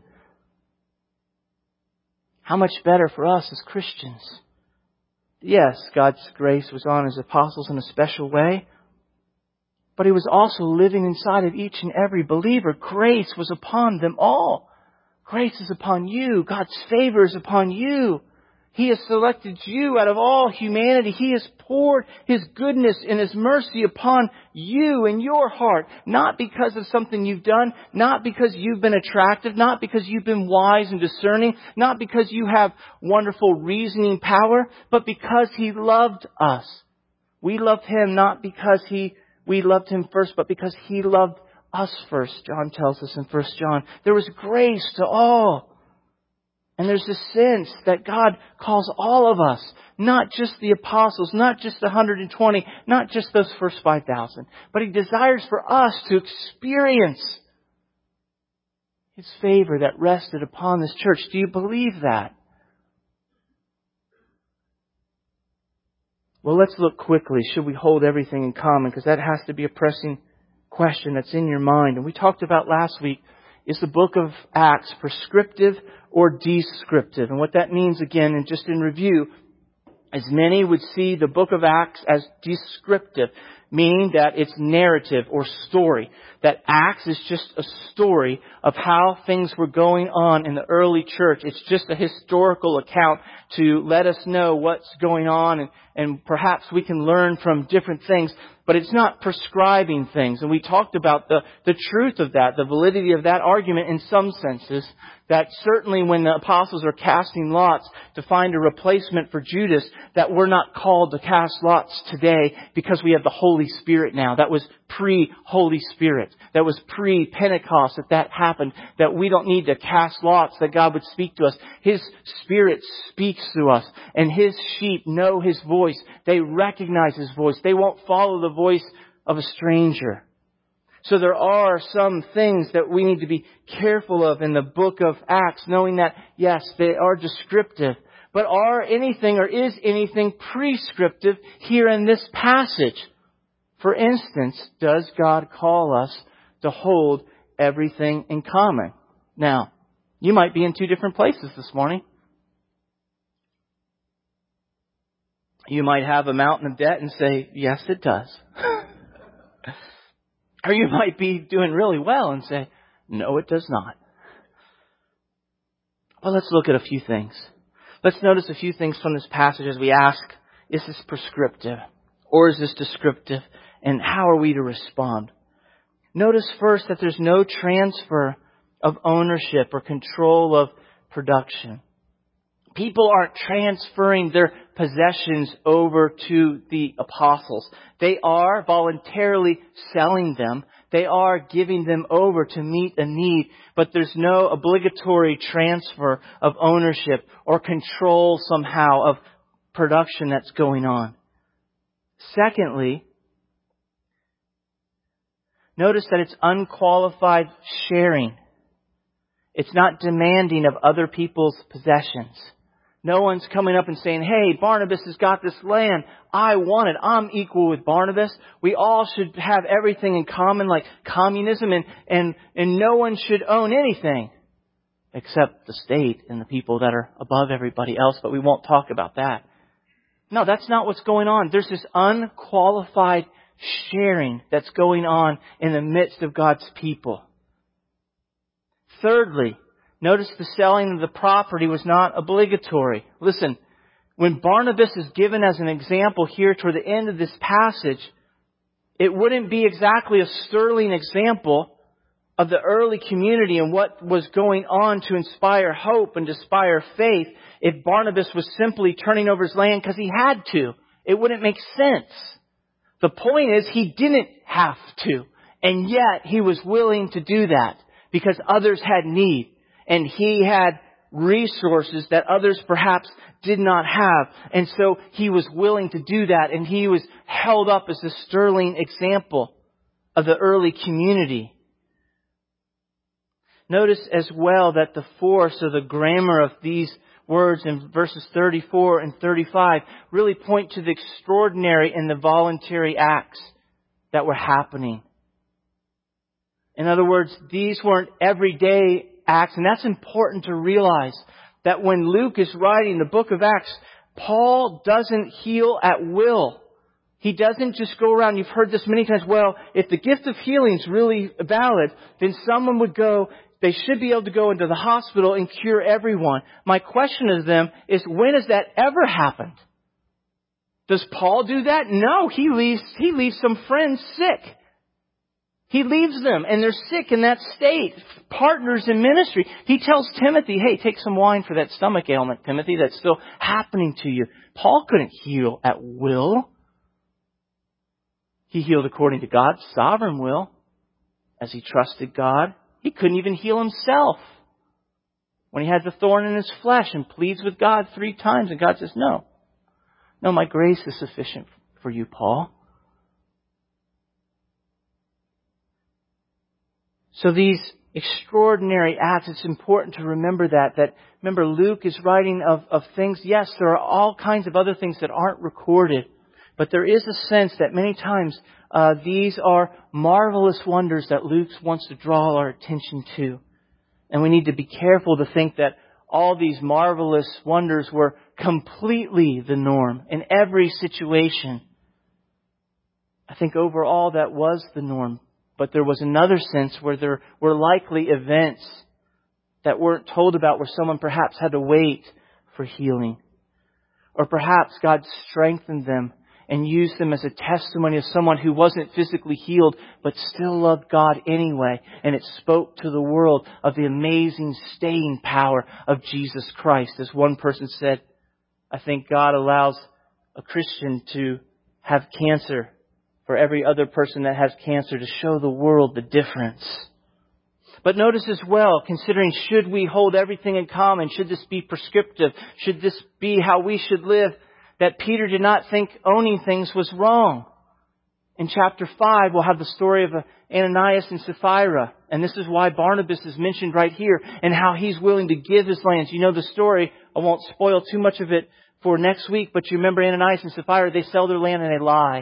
how much better for us as Christians? Yes, God's grace was on His apostles in a special way. But He was also living inside of each and every believer. Grace was upon them all. Grace is upon you. God's favor is upon you. He has selected you out of all humanity. He has poured His goodness and His mercy upon you in your heart. Not because of something you've done. Not because you've been attractive. Not because you've been wise and discerning. Not because you have wonderful reasoning power. But because He loved us. We loved Him not because we loved Him first, but because He loved us first, John tells us in 1 John. There was grace to all. And there's this sense that God calls all of us, not just the apostles, not just the 120, not just those first 5,000, but He desires for us to experience His favor that rested upon this church. Do you believe that? Well, let's look quickly. Should we hold everything in common? Because that has to be a pressing question that's in your mind. And we talked about last week, is the book of Acts prescriptive or descriptive? And what that means, again, and just in review, as many would see the book of Acts as descriptive, meaning that it's narrative or story. That Acts is just a story of how things were going on in the early church. It's just a historical account to let us know what's going on, and perhaps we can learn from different things. But it's not prescribing things. And we talked about the truth of that, the validity of that argument in some senses. That certainly when the apostles are casting lots to find a replacement for Judas, that we're not called to cast lots today because we have the Holy Spirit now. That was pre-Holy Spirit. That was pre-Pentecost that happened. That we don't need to cast lots, that God would speak to us. His Spirit speaks to us. And His sheep know His voice. They recognize His voice. They won't follow the voice of a stranger. So there are some things that we need to be careful of in the book of Acts, knowing that, yes, they are descriptive. But is anything prescriptive here in this passage? For instance, does God call us to hold everything in common? Now, you might be in two different places this morning. You might have a mountain of debt and say, yes, it does. Or you might be doing really well and say, no, it does not. Well, let's look at a few things. Let's notice a few things from this passage as we ask, is this prescriptive or is this descriptive? And how are we to respond? Notice first that there's no transfer of ownership or control of production. People aren't transferring their possessions over to the apostles. They are voluntarily selling them. They are giving them over to meet a need, but there's no obligatory transfer of ownership or control somehow of production that's going on. Secondly, notice that it's unqualified sharing. It's not demanding of other people's possessions. No one's coming up and saying, hey, Barnabas has got this land. I want it. I'm equal with Barnabas. We all should have everything in common, like communism, and no one should own anything except the state and the people that are above everybody else, but we won't talk about that. No, that's not what's going on. There's this unqualified sharing that's going on in the midst of God's people. Thirdly, notice the selling of the property was not obligatory. Listen, when Barnabas is given as an example here toward the end of this passage, it wouldn't be exactly a sterling example of the early community and what was going on to inspire hope and to inspire faith if Barnabas was simply turning over his land because he had to. It wouldn't make sense. The point is he didn't have to, and yet he was willing to do that because others had need. And he had resources that others perhaps did not have. And so he was willing to do that. And he was held up as a sterling example of the early community. Notice as well that the force or the grammar of these words in verses 34 and 35 really point to the extraordinary and the voluntary acts that were happening. In other words, these weren't everyday acts, and that's important to realize that when Luke is writing the book of Acts, Paul doesn't heal at will. He doesn't just go around, you've heard this many times, well, if the gift of healing is really valid, then someone would go, they should be able to go into the hospital and cure everyone. My question to them is, when has that ever happened? Does Paul do that? No, he leaves some friends sick. He leaves them and they're sick in that state, partners in ministry. He tells Timothy, hey, take some wine for that stomach ailment, Timothy, that's still happening to you. Paul couldn't heal at will. He healed according to God's sovereign will as he trusted God. He couldn't even heal himself when he had the thorn in his flesh and pleads with God 3 times. And God says, no, my grace is sufficient for you, Paul. So these extraordinary acts, it's important to remember that remember Luke is writing of things. Yes, there are all kinds of other things that aren't recorded, but there is a sense that many times these are marvelous wonders that Luke wants to draw our attention to. And we need to be careful to think that all these marvelous wonders were completely the norm in every situation. I think overall that was the norm. But there was another sense where there were likely events that weren't told about where someone perhaps had to wait for healing. Or perhaps God strengthened them and used them as a testimony of someone who wasn't physically healed but still loved God anyway. And it spoke to the world of the amazing staying power of Jesus Christ. As one person said, I think God allows a Christian to have cancer for every other person that has cancer to show the world the difference. But notice as well, considering should we hold everything in common? Should this be prescriptive? Should this be how we should live? That Peter did not think owning things was wrong. In chapter 5, we'll have the story of Ananias and Sapphira. And this is why Barnabas is mentioned right here and how he's willing to give his lands. You know the story. I won't spoil too much of it for next week, but you remember Ananias and Sapphira, they sell their land and they lie.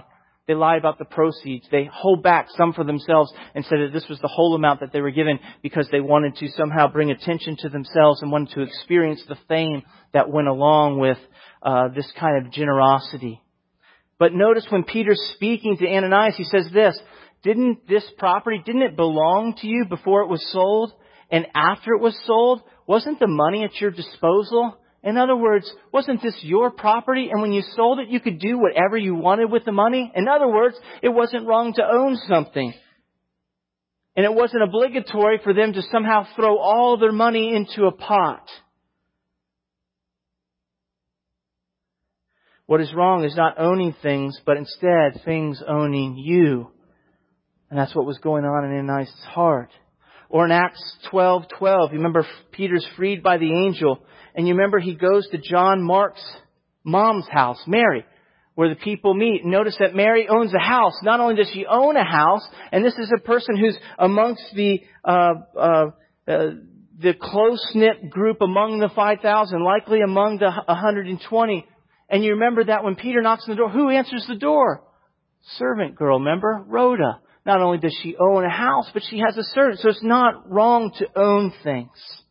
They lie about the proceeds. They hold back some for themselves and said that this was the whole amount that they were given because they wanted to somehow bring attention to themselves and wanted to experience the fame that went along with this kind of generosity. But notice when Peter's speaking to Ananias, he says this, didn't this property, didn't it belong to you before it was sold? And after it was sold, wasn't the money at your disposal? In other words, wasn't this your property? And when you sold it, you could do whatever you wanted with the money? In other words, it wasn't wrong to own something. And it wasn't obligatory for them to somehow throw all their money into a pot. What is wrong is not owning things, but instead things owning you. And that's what was going on in Ananias' heart. Or in Acts 12:12, you remember Peter's freed by the angel. And you remember he goes to John Mark's mom's house, Mary, where the people meet. Notice that Mary owns a house. Not only does she own a house, and this is a person who's amongst the close-knit group among the 5,000, likely among the 120. And you remember that when Peter knocks on the door, who answers the door? Servant girl, remember? Rhoda. Not only does she own a house, but she has a servant. So it's not wrong to own things.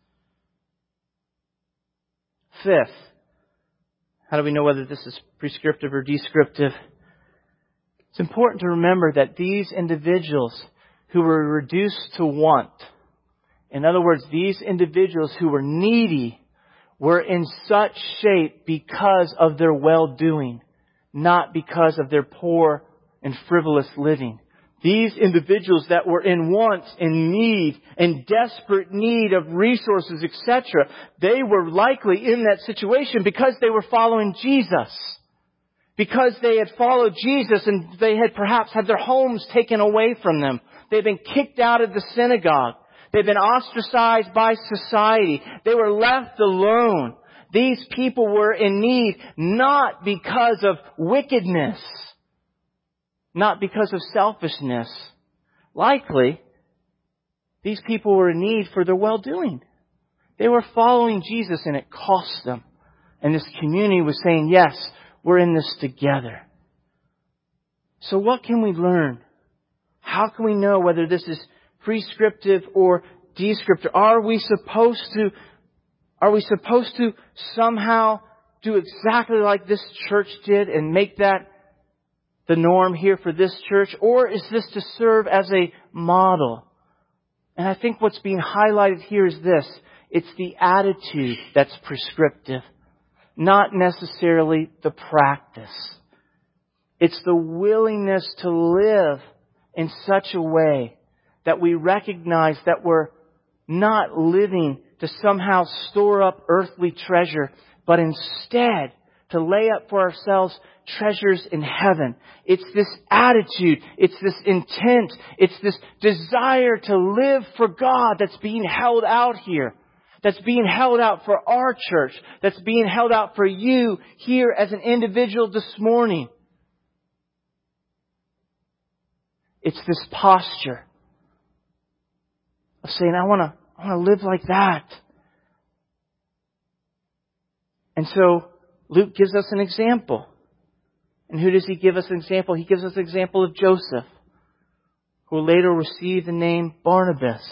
Fifth, how do we know whether this is prescriptive or descriptive? It's important to remember that these individuals who were reduced to want, in other words, these individuals who were needy, were in such shape because of their well-doing, not because of their poor and frivolous living. These individuals that were in want, in need, in desperate need of resources, etc., they were likely in that situation because they were following Jesus. Because they had followed Jesus and they had perhaps had their homes taken away from them. They'd been kicked out of the synagogue. They'd been ostracized by society. They were left alone. These people were in need not because of wickedness, not because of selfishness. Likely, these people were in need for their well-doing. They were following Jesus and it cost them. And this community was saying, yes, we're in this together. So what can we learn? How can we know whether this is prescriptive or descriptive? Are we supposed to somehow do exactly like this church did and make that the norm here for this church? Or is this to serve as a model? And I think what's being highlighted here is this. It's the attitude that's prescriptive, not necessarily the practice. It's the willingness to live in such a way that we recognize that we're not living to somehow store up earthly treasure, but instead to lay up for ourselves treasures in heaven. It's this attitude, it's this intent, it's this desire to live for God that's being held out here. That's being held out for our church. That's being held out for you here as an individual this morning. It's this posture of saying, I want to live like that. And so Luke gives us an example. And who does he give us an example? He gives us an example of Joseph, who will later receive the name Barnabas.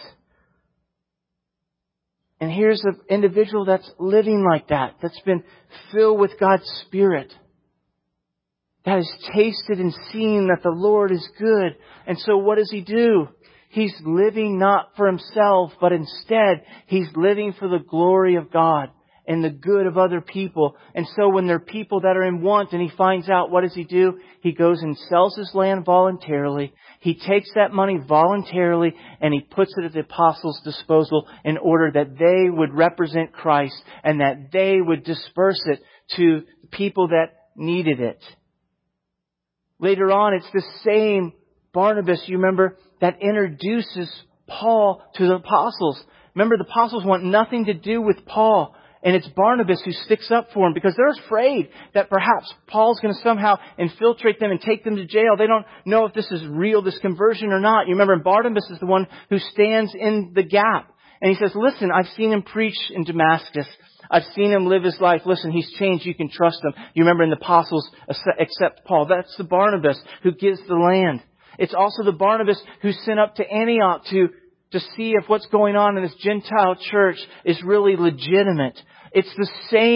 And here's an individual that's living like that, that's been filled with God's Spirit, that has tasted and seen that the Lord is good. And so what does he do? He's living not for himself, but instead he's living for the glory of God and the good of other people. And so when there are people that are in want and he finds out, what does he do? He goes and sells his land voluntarily. He takes that money voluntarily and he puts it at the apostles' disposal in order that they would represent Christ and that they would disperse it to people that needed it. Later on, it's the same Barnabas, you remember, that introduces Paul to the apostles. Remember, the apostles want nothing to do with Paul. And it's Barnabas who sticks up for him because they're afraid that perhaps Paul's going to somehow infiltrate them and take them to jail. They don't know if this is real, this conversion or not. You remember, Barnabas is the one who stands in the gap. And he says, listen, I've seen him preach in Damascus. I've seen him live his life. Listen, he's changed. You can trust him. You remember in the apostles, except Paul. That's the Barnabas who gives the land. It's also the Barnabas who's sent up to Antioch to see if what's going on in this Gentile church is really legitimate. It's the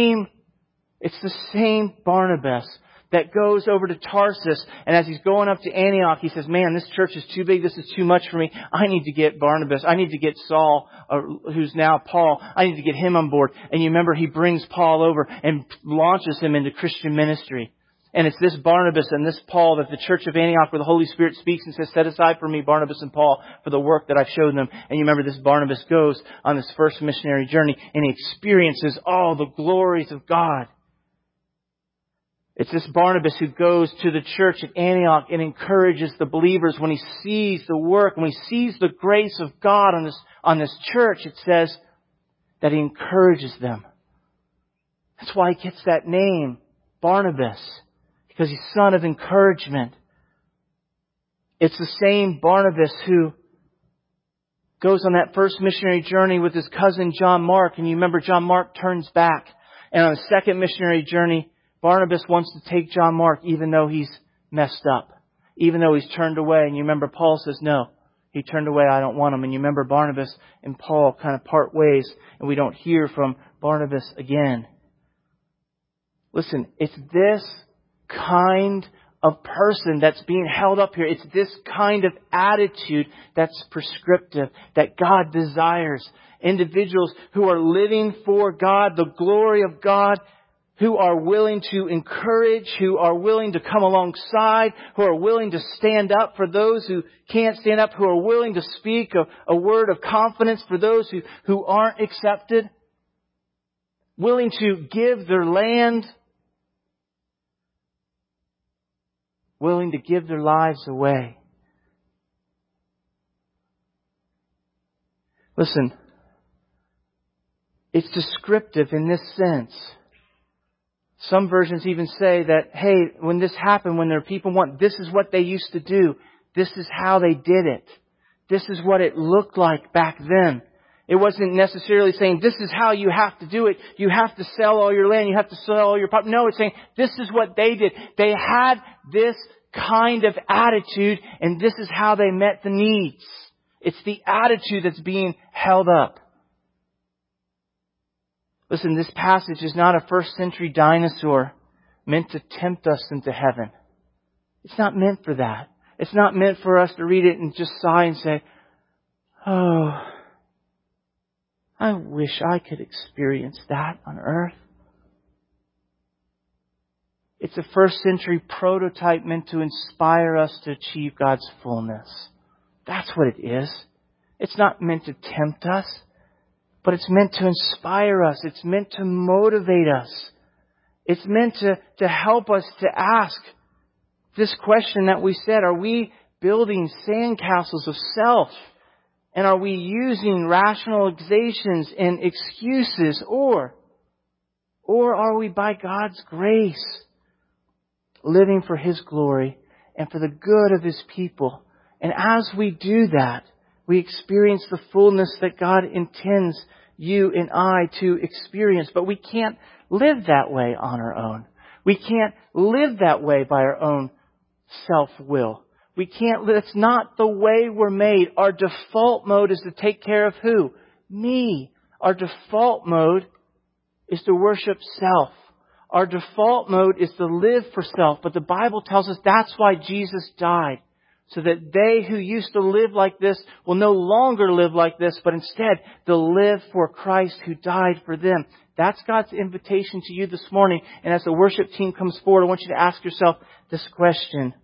same Barnabas that goes over to Tarsus, and as he's going up to Antioch, he says, man, this church is too big, this is too much for me. I need to get Barnabas. I need to get Saul, who's now Paul. I need to get him on board. And you remember he brings Paul over and launches him into Christian ministry. And it's this Barnabas and this Paul that the church of Antioch, where the Holy Spirit speaks and says, set aside for me Barnabas and Paul for the work that I've shown them. And you remember this Barnabas goes on this first missionary journey and he experiences all the glories of God. It's this Barnabas who goes to the church at Antioch and encourages the believers when he sees the work, when he sees the grace of God on this church. It says that he encourages them. That's why he gets that name, Barnabas, because he's son of encouragement. It's the same Barnabas who goes on that first missionary journey with his cousin John Mark. And you remember John Mark turns back. And on the second missionary journey, Barnabas wants to take John Mark even though he's messed up. Even though he's turned away. And you remember Paul says, no, he turned away, I don't want him. And you remember Barnabas and Paul kind of part ways and we don't hear from Barnabas again. Listen, it's this kind of person that's being held up here. It's this kind of attitude that's prescriptive, that God desires. Individuals who are living for God, the glory of God, who are willing to encourage, who are willing to come alongside, who are willing to stand up for those who can't stand up, who are willing to speak a word of confidence for those who aren't accepted, willing to give their land, willing to give their lives away. Listen, it's descriptive in this sense. Some versions even say that, hey, when this happened, when there are people this is what they used to do. This is how they did it. This is what it looked like back then. It wasn't necessarily saying, this is how you have to do it. You have to sell all your land. You have to sell all your property. No, it's saying, this is what they did. They had this kind of attitude, and this is how they met the needs. It's the attitude that's being held up. Listen, this passage is not a first century dinosaur meant to tempt us into heaven. It's not meant for that. It's not meant for us to read it and just sigh and say, oh, I wish I could experience that on earth. It's a first century prototype meant to inspire us to achieve God's fullness. That's what it is. It's not meant to tempt us. But it's meant to inspire us. It's meant to motivate us. It's meant to help us to ask this question that we said, are we building sandcastles of self? And are we using rationalizations and excuses? Or are we by God's grace living for His glory and for the good of His people? And as we do that, we experience the fullness that God intends you and I to experience. But we can't live that way on our own. We can't live that way by our own self-will. We can't live. It's not the way we're made. Our default mode is to take care of who? Me. Our default mode is to worship self. Our default mode is to live for self. But the Bible tells us that's why Jesus died. So that they who used to live like this will no longer live like this, but instead they'll live for Christ who died for them. That's God's invitation to you this morning. And as the worship team comes forward, I want you to ask yourself this question.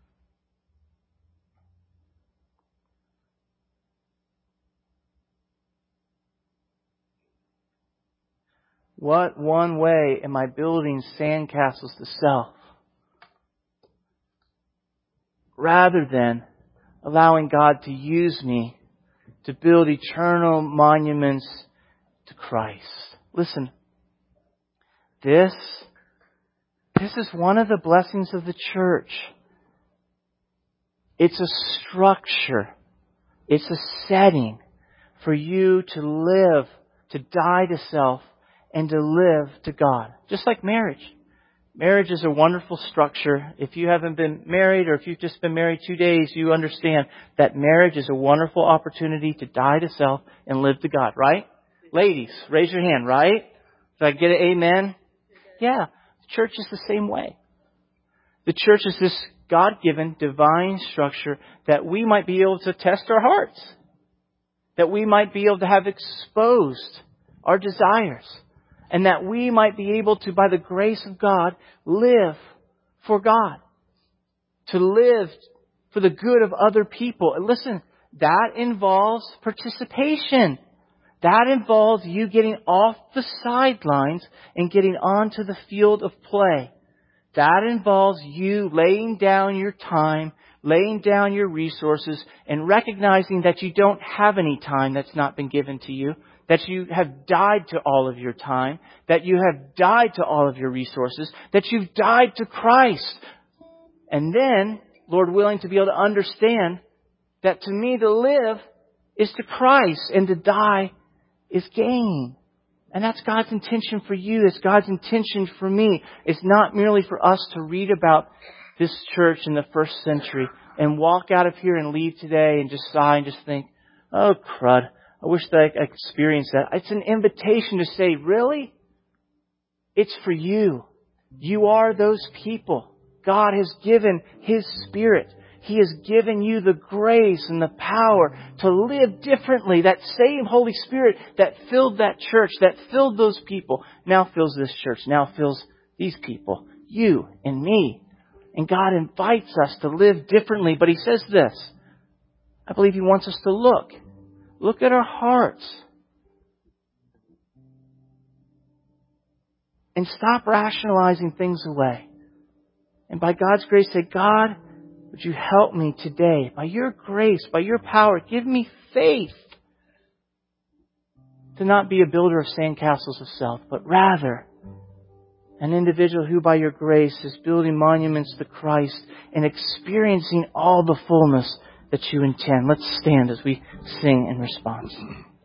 What one way am I building sandcastles to self? Rather than allowing God to use me to build eternal monuments to Christ. Listen, this is one of the blessings of the church. It's a structure. It's a setting for you to live, to die to self, and to live to God. Just like marriage. Marriage is a wonderful structure. If you haven't been married or if you've just been married 2 days, you understand that marriage is a wonderful opportunity to die to self and live to God, right? Ladies, raise your hand, right? Did I get an amen? Yeah. The church is the same way. The church is this God-given divine structure that we might be able to test our hearts. That we might be able to have exposed our desires. And that we might be able to, by the grace of God, live for God. To live for the good of other people. And listen, that involves participation. That involves you getting off the sidelines and getting onto the field of play. That involves you laying down your time, laying down your resources, and recognizing that you don't have any time that's not been given to you. That you have died to all of your time, that you have died to all of your resources, that you've died to Christ. And then, Lord willing, to be able to understand that to me to live is to Christ and to die is gain. And that's God's intention for you. It's God's intention for me. It's not merely for us to read about this church in the first century and walk out of here and leave today and just sigh and just think, oh crud. I wish that I experienced that. It's an invitation to say, really? It's for you. You are those people. God has given His Spirit. He has given you the grace and the power to live differently. That same Holy Spirit that filled that church, that filled those people, now fills this church, now fills these people, you and me. And God invites us to live differently. But He says this, I believe He wants us to look. Look at our hearts. And stop rationalizing things away. And by God's grace say, God, would you help me today? By your grace, by your power, give me faith to not be a builder of sandcastles of self, but rather an individual who by your grace is building monuments to Christ and experiencing all the fullness that you intend. Let's stand as we sing in response.